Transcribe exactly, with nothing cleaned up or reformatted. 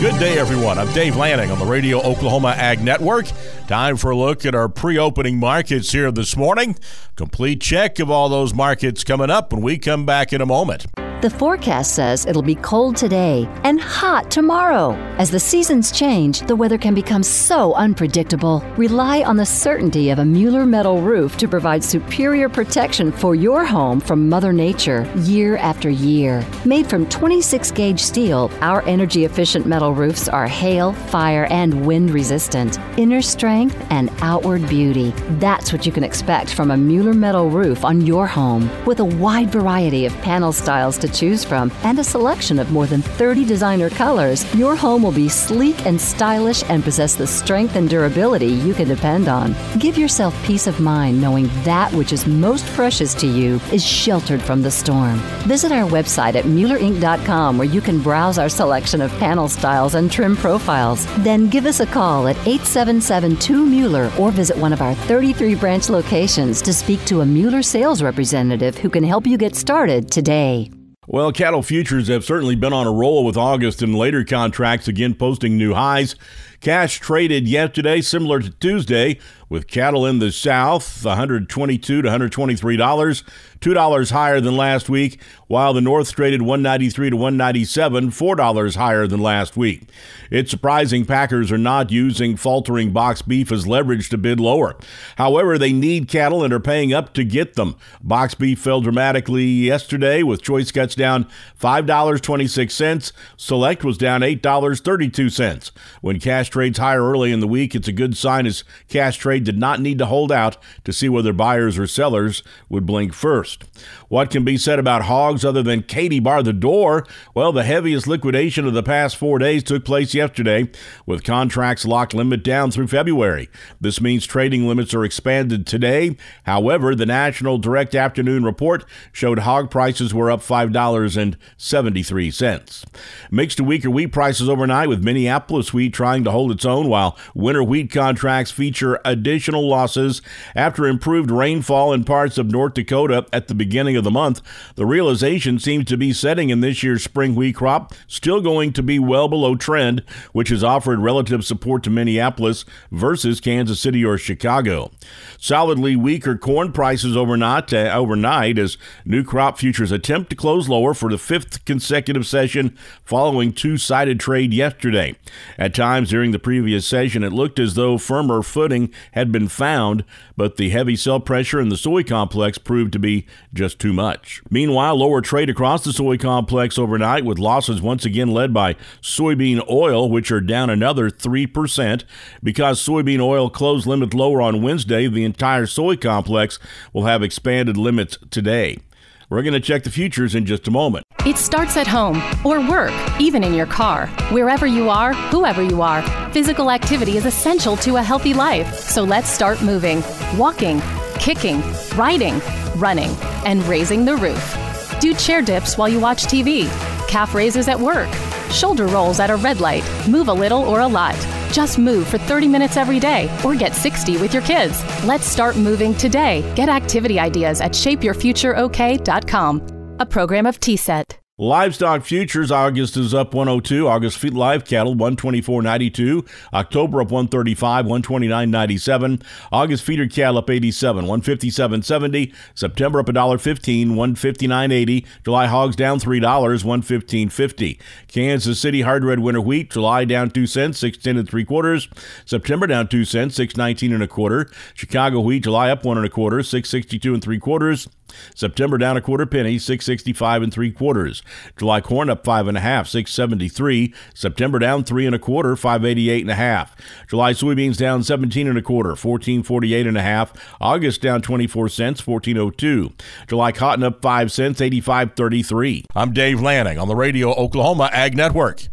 Good day, everyone. I'm Dave Lanning on the Radio Oklahoma Ag Network. Time for a look at our pre-opening markets here this morning. Complete check of all those markets coming up when we come back in a moment. The forecast says it'll be cold today and hot tomorrow. As the seasons change, the weather can become so unpredictable. Rely on the certainty of a Mueller metal roof to provide superior protection for your home from Mother Nature year after year. Made from twenty-six gauge steel, our energy-efficient metal roofs are hail, fire, and wind resistant. Inner strength and outward beauty. That's what you can expect from a Mueller metal roof on your home. With a wide variety of panel styles to choose from and a selection of more than thirty designer colors, your home will be sleek and stylish and possess the strength and durability you can depend on. Give yourself peace of mind knowing that which is most precious to you is sheltered from the storm. Visit our website at Mueller Inc dot com where you can browse our selection of panel styles and trim profiles. Then give us a call at eight seven seven two Mueller or visit one of our thirty-three branch locations to speak to a Mueller sales representative who can help you get started today. Well, cattle futures have certainly been on a roll with August and later contracts again posting new highs. Cash traded yesterday similar to Tuesday with cattle in the south one twenty-two to one twenty-three dollars, two dollars higher than last week, while the north traded one ninety-three to one ninety-seven, four dollars higher than last week. It's surprising packers are not using faltering box beef as leverage to bid lower. However, they need cattle and are paying up to get them. Box beef fell dramatically yesterday with choice cuts down five dollars and twenty-six cents. Select was down eight dollars and thirty-two cents. When cash trades higher early in the week, it's a good sign as cash trade did not need to hold out to see whether buyers or sellers would blink first. What can be said about hogs other than Katie bar the door? Well, the heaviest liquidation of the past four days took place yesterday, with contracts locked limit down through February. This means trading limits are expanded today. However, the National Direct Afternoon Report showed hog prices were up five dollars and seventy-three cents. Mixed to weaker wheat prices overnight, with Minneapolis wheat trying to hold its own, while winter wheat contracts feature additional losses after improved rainfall in parts of North Dakota at the beginning of the month. The realization seems to be setting in this year's spring wheat crop, still going to be well below trend, which has offered relative support to Minneapolis versus Kansas City or Chicago. Solidly weaker corn prices overnight, uh, overnight as new crop futures attempt to close lower for the fifth consecutive session following two-sided trade yesterday. At times during the previous session, it looked as though firmer footing had been found, but the heavy sell pressure in the soy complex proved to be just too much. Meanwhile, lower trade across the soy complex overnight, with losses once again led by soybean oil, which are down another three percent. Because soybean oil closed limit lower on Wednesday, the entire soy complex will have expanded limits today. We're going to check the futures in just a moment. It starts at home or work, even in your car. Wherever you are, whoever you are, physical activity is essential to a healthy life. So let's start moving, walking, kicking, riding, running, and raising the roof. Do chair dips while you watch T V, calf raises at work, shoulder rolls at a red light, move a little or a lot. Just move for thirty minutes every day or get sixty with your kids. Let's start moving today. Get activity ideas at shape your future o k dot com, a program of T S E T. Livestock futures, August is up one oh two. August feed live cattle one twenty-four ninety-two. October up one thirty-five, one twenty-nine ninety-seven. August feeder cattle up eighty-seven, one fifty-seven seventy. September up one fifteen, one fifty-nine eighty. July hogs down three dollars, one fifteen fifty. Kansas City hard red winter wheat, July down two cents, six ten and three quarters. September down two cents, six nineteen and a quarter. Chicago wheat, July up one and a quarter, six sixty-two and three quarters. September down a quarter penny, six sixty-five and three quarters. July corn up five and a half, six seventy-three. September down three and a quarter, five eighty-eight and a half. July soybeans down seventeen and a quarter, fourteen forty-eight and a half. August down twenty-four cents, fourteen oh two. July cotton up five cents, eighty-five thirty-three. I'm Dave Lanning on the Radio Oklahoma Ag Network.